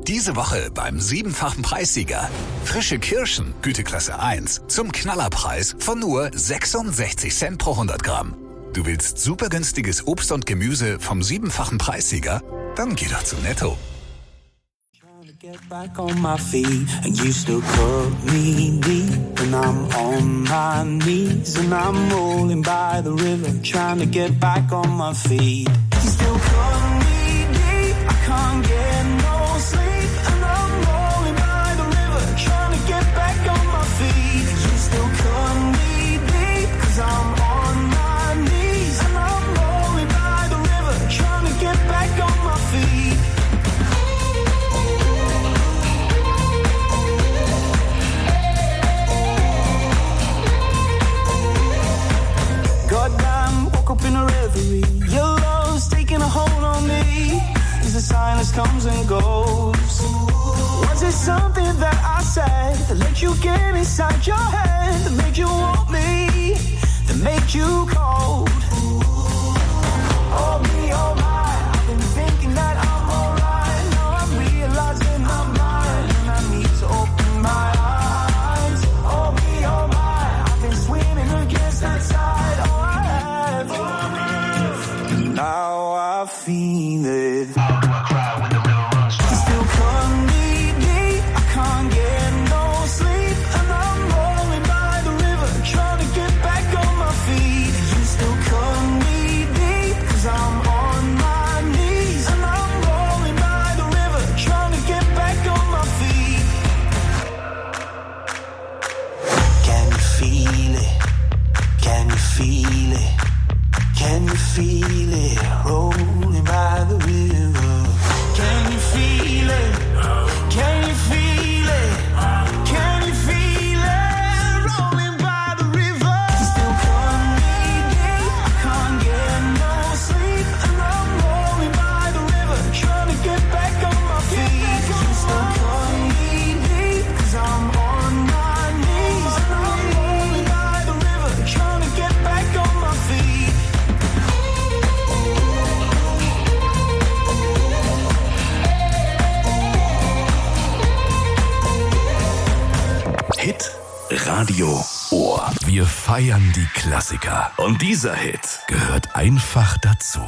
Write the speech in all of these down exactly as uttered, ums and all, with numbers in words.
Diese Woche beim siebenfachen Preissieger. Frische Kirschen, Güteklasse eins, zum Knallerpreis von nur sechsundsechzig Cent pro hundert Gramm. Du willst super günstiges Obst und Gemüse vom siebenfachen Preissieger? Dann geh doch zu Netto. Get back on my feet and you still cut me deep and I'm on my knees and I'm rolling by the river trying to get back on my feet. You still cut me deep, I can't get no sleep and I'm rolling by the river trying to get back on my feet. You still cut me deep 'cause I'm on my knees and I'm rolling by the river trying to get back on my feet. Goddamn, woke up in a reverie. Your love's taking a hold on me. Is the silence comes and goes. Was it something that I said that let you get inside your head, that made you want me, that made you cold? Oh me, oh my, I've been thinking that I'm alright. Now I'm realizing I'm blind and I need to open my eyes. Oh me, oh my, I've been swimming against that tide. Oh, now I feel it. How do I cry when the river runs dry? You still cut me deep, I can't get no sleep and I'm rolling by the river trying to get back on my feet. You still cut me deep 'cause I'm on my knees and I'm rolling by the river trying to get back on my feet. Can you feel it? Can you feel it? Can you feel it rolling by the river? Can you feel it? Can you feel it? Can you feel it rolling by the river? You still cut me deep, I can't get no sleep and I'm rolling by the river trying to get back on my feet. You still cut me deep 'cause I'm on my knees and I'm rolling by the river trying to get back on my feet. Hit Radio Ohr. Wir feiern die Klassiker. Und dieser Hit gehört einfach dazu.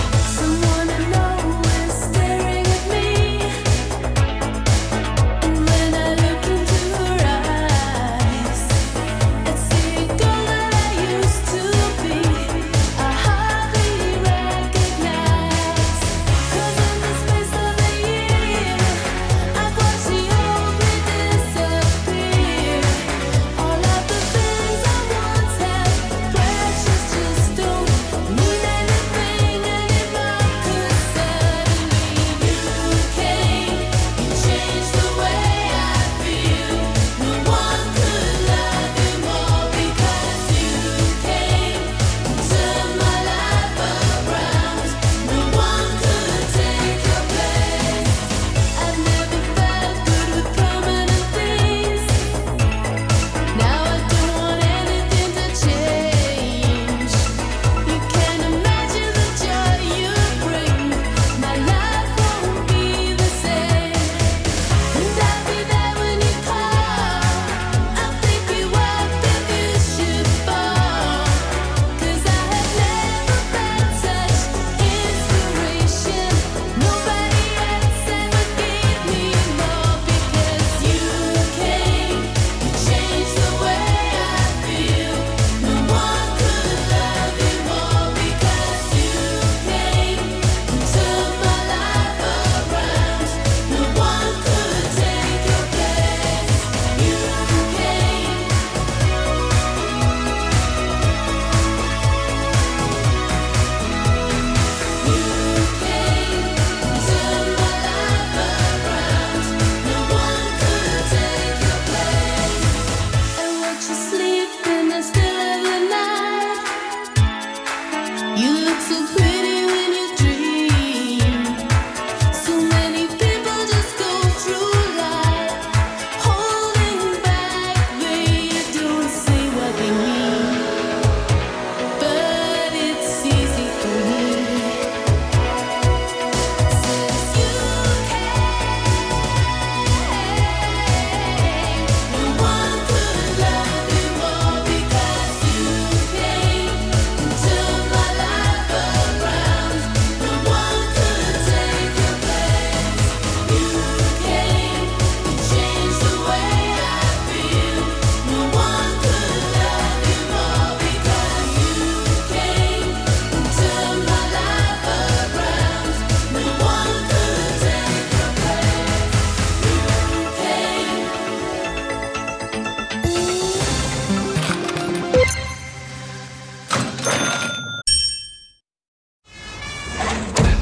Someone I know is staring at me.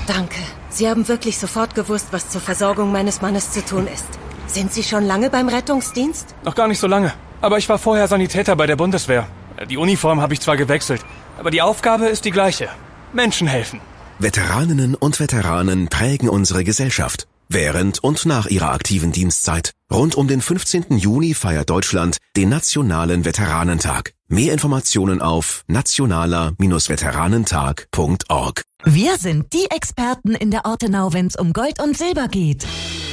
Danke. Sie haben wirklich sofort gewusst, was zur Versorgung meines Mannes zu tun ist. Sind Sie schon lange beim Rettungsdienst? Noch gar nicht so lange. Aber ich war vorher Sanitäter bei der Bundeswehr. Die Uniform habe ich zwar gewechselt, aber die Aufgabe ist die gleiche. Menschen helfen. Veteraninnen und Veteranen prägen unsere Gesellschaft. Während und nach ihrer aktiven Dienstzeit. Rund um den fünfzehnten Juni feiert Deutschland den Nationalen Veteranentag. Mehr Informationen auf nationaler Bindestrich veteranentag punkt org. Wir sind die Experten in der Ortenau, wenn es um Gold und Silber geht.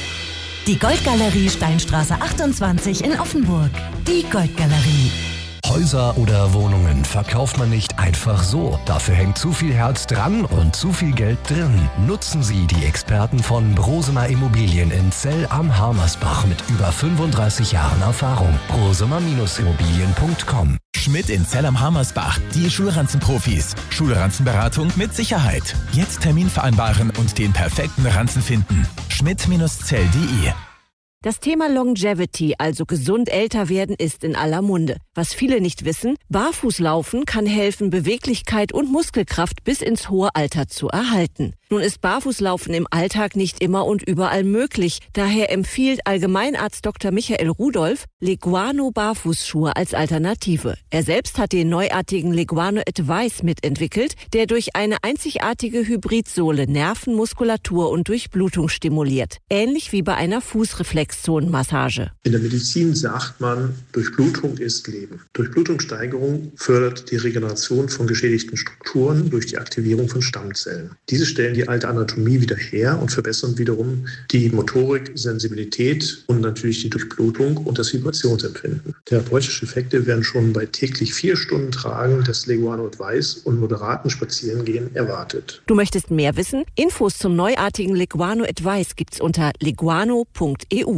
Die Goldgalerie Steinstraße achtundzwanzig in Offenburg. Die Goldgalerie. Häuser oder Wohnungen verkauft man nicht einfach so. Dafür hängt zu viel Herz dran und zu viel Geld drin. Nutzen Sie die Experten von Brosemer Immobilien in Zell am Harmersbach mit über fünfunddreißig Jahren Erfahrung. brosemer Bindestrich immobilien punkt com. Schmidt in Zell am Harmersbach, die Schulranzenprofis. Schulranzenberatung mit Sicherheit. Jetzt Termin vereinbaren und den perfekten Ranzen finden. schmidt Zell punkt de. Das Thema Longevity, also gesund älter werden, ist in aller Munde. Was viele nicht wissen, Barfußlaufen kann helfen, Beweglichkeit und Muskelkraft bis ins hohe Alter zu erhalten. Nun ist Barfußlaufen im Alltag nicht immer und überall möglich. Daher empfiehlt Allgemeinarzt Doktor Michael Rudolph Leguano Barfußschuhe als Alternative. Er selbst hat den neuartigen Leguano Advice mitentwickelt, der durch eine einzigartige Hybridsohle Nerven, Muskulatur und Durchblutung stimuliert. Ähnlich wie bei einer Fußreflexzonenmassage. In der Medizin sagt man, Durchblutung ist Leben. Durchblutungssteigerung fördert die Regeneration von geschädigten Strukturen durch die Aktivierung von Stammzellen. Diese stellen die alte Anatomie wieder her und verbessern wiederum die Motorik, Sensibilität und natürlich die Durchblutung und das Vibrationsempfinden. Therapeutische Effekte werden schon bei täglich vier Stunden Tragen des Leguano Advice und moderaten Spazierengehen erwartet. Du möchtest mehr wissen? Infos zum neuartigen Leguano Advice gibt's unter leguano punkt e u.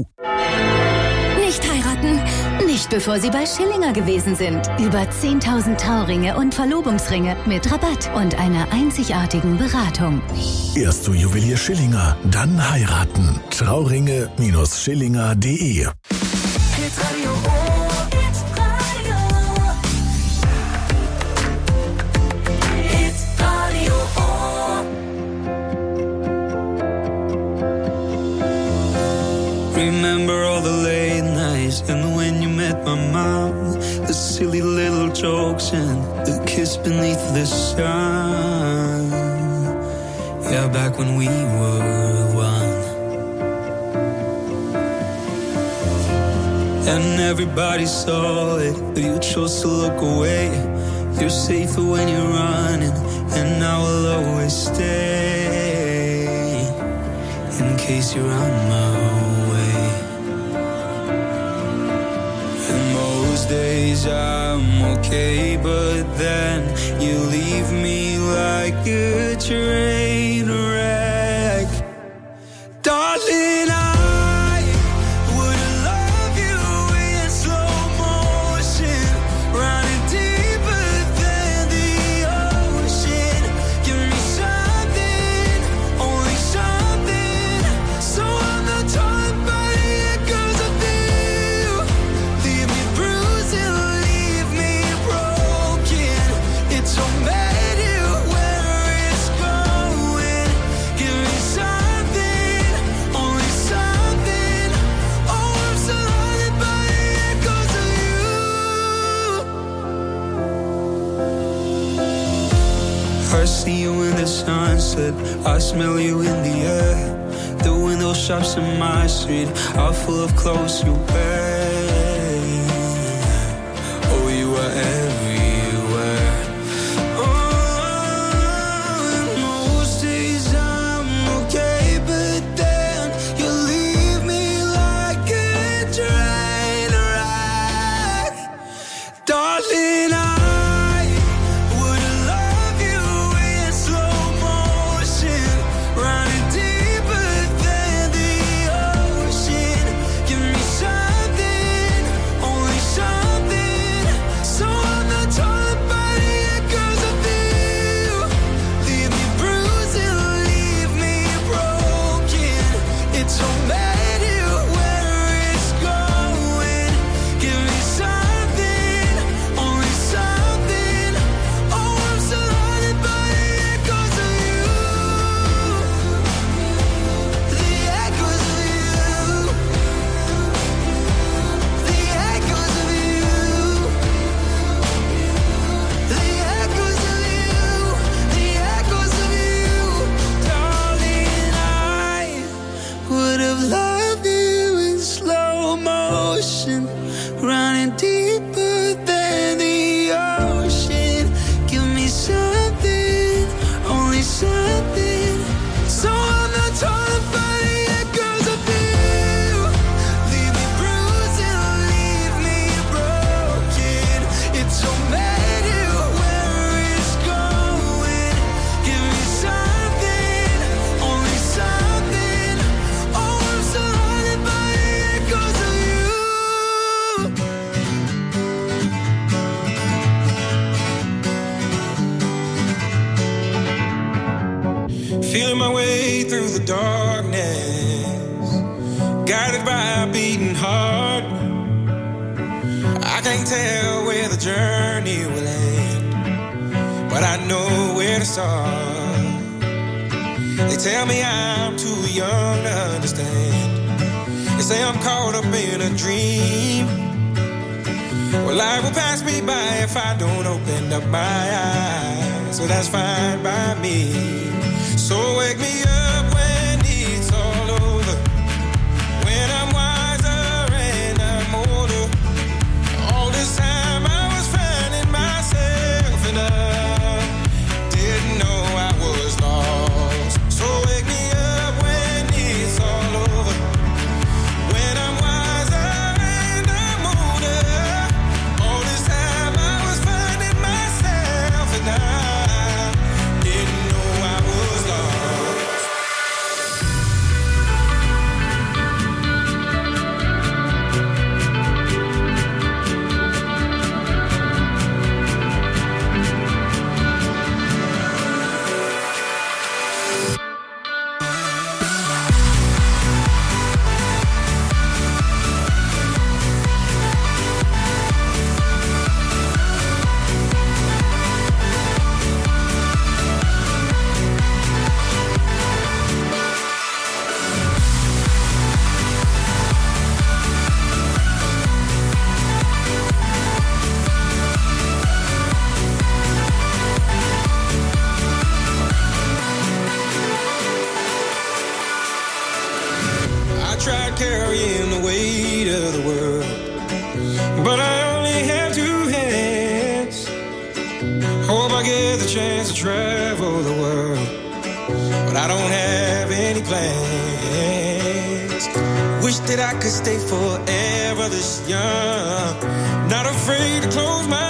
Nicht heiraten, nicht bevor Sie bei Schillinger gewesen sind. Über zehntausend Trauringe und Verlobungsringe mit Rabatt und einer einzigartigen Beratung. Erst zu Juwelier Schillinger, dann heiraten. Trauringe Schillinger punkt de. Remember all the late nights and when you met my mom, the silly little jokes and the kiss beneath the sun. Yeah, back when we were one. And everybody saw it, but you chose to look away. You're safer when you're running, and I will always stay in case you're on my own. Days I'm okay, but then you leave me like a train wreck. Darling, I would love you in slow motion, running deeper than the ocean. Give me something, only something, so I'm not torn by the echoes of you. Leave me bruised, I see you in the sunset, I smell you in the air. The window shops in my street are full of clothes you wear. Oh, you are everywhere. Oh, and most days I'm okay, but then you leave me like a train wreck. Darling, I so feeling my way through the darkness, guided by a beating heart. I can't tell where the journey will end, but I know where to start. They tell me I'm too young to understand. They say I'm caught up in a dream. Well, life will pass me by if I don't open up my eyes. So that's fine by me. So wake me up when it's all over, when I'm wiser and I'm older. All this time I was finding myself and I didn't know I was lost. So wake me up when it's all over, when I'm wiser and I'm older. All this time I was finding myself and I didn't know I was lost. I tried carrying the weight of the world, but I only have two hands. Hope I get the chance to travel the world, but I don't have any plans. Wish that I could stay forever this young, not afraid to close my